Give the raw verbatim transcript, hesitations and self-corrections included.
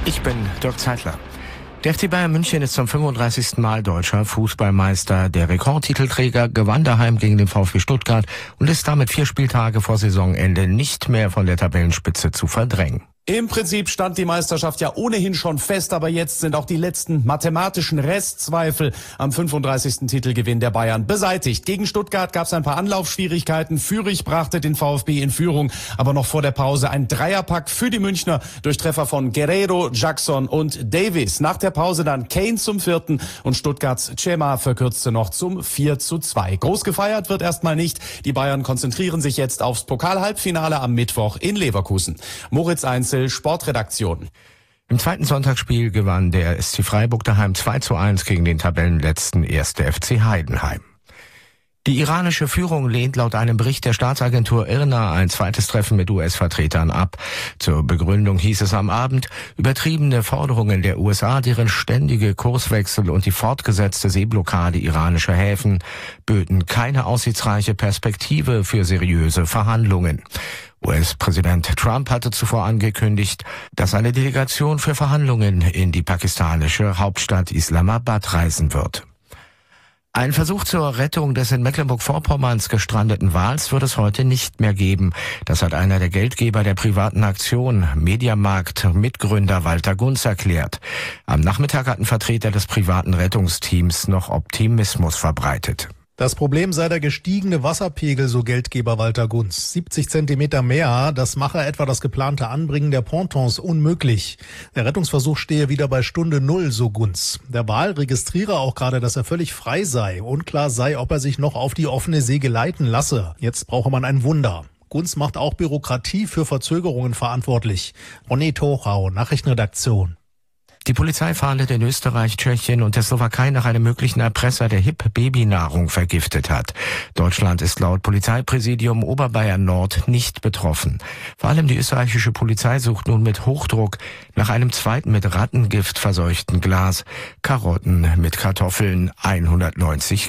Ich bin Dirk Zeitler. Der F C Bayern München ist zum fünfunddreißigsten Mal deutscher Fußballmeister. Der Rekordtitelträger gewann daheim gegen den VfB Stuttgart und ist damit vier Spieltage vor Saisonende nicht mehr von der Tabellenspitze zu verdrängen. Im Prinzip stand die Meisterschaft ja ohnehin schon fest, aber jetzt sind auch die letzten mathematischen Restzweifel am fünfunddreißigsten Titelgewinn der Bayern beseitigt. Gegen Stuttgart gab es ein paar Anlaufschwierigkeiten. Fürich brachte den VfB in Führung, aber noch vor der Pause ein Dreierpack für die Münchner durch Treffer von Guerreiro, Jackson und Davies. Nach der Pause dann Kane zum vierten und Stuttgarts Cema verkürzte noch zum vier zu zwei. Groß gefeiert wird erstmal nicht. Die Bayern konzentrieren sich jetzt aufs Pokal-Halbfinale am Mittwoch in Leverkusen. Moritz Einzel, Sportredaktion. Im zweiten Sonntagsspiel gewann der S C Freiburg daheim zwei zu eins gegen den Tabellenletzten ersten F C Heidenheim. Die iranische Führung lehnt laut einem Bericht der Staatsagentur I R N A ein zweites Treffen mit U S-Vertretern ab. Zur Begründung hieß es am Abend, übertriebene Forderungen der U S A, deren ständige Kurswechsel und die fortgesetzte Seeblockade iranischer Häfen böten keine aussichtsreiche Perspektive für seriöse Verhandlungen. U S-Präsident Trump hatte zuvor angekündigt, dass eine Delegation für Verhandlungen in die pakistanische Hauptstadt Islamabad reisen wird. Ein Versuch zur Rettung des in Mecklenburg-Vorpommerns gestrandeten Wals wird es heute nicht mehr geben. Das hat einer der Geldgeber der privaten Aktion, Mediamarkt-Mitgründer Walter Gunz, erklärt. Am Nachmittag hatten Vertreter des privaten Rettungsteams noch Optimismus verbreitet. Das Problem sei der gestiegene Wasserpegel, so Geldgeber Walter Gunz. siebzig Zentimeter mehr, das mache etwa das geplante Anbringen der Pontons unmöglich. Der Rettungsversuch stehe wieder bei Stunde Null, so Gunz. Der Wal registriere auch gerade, dass er völlig frei sei. Unklar sei, ob er sich noch auf die offene See geleiten lasse. Jetzt brauche man ein Wunder. Gunz macht auch Bürokratie für Verzögerungen verantwortlich. Ronny Tochau, Nachrichtenredaktion. Die Polizei fahndet in Österreich, Tschechien und der Slowakei nach einem möglichen Erpresser, der H I P-Babynahrung vergiftet hat. Deutschland ist laut Polizeipräsidium Oberbayern Nord nicht betroffen. Vor allem die österreichische Polizei sucht nun mit Hochdruck nach einem zweiten mit Rattengift verseuchten Glas. Karotten mit Kartoffeln, hundertneunzig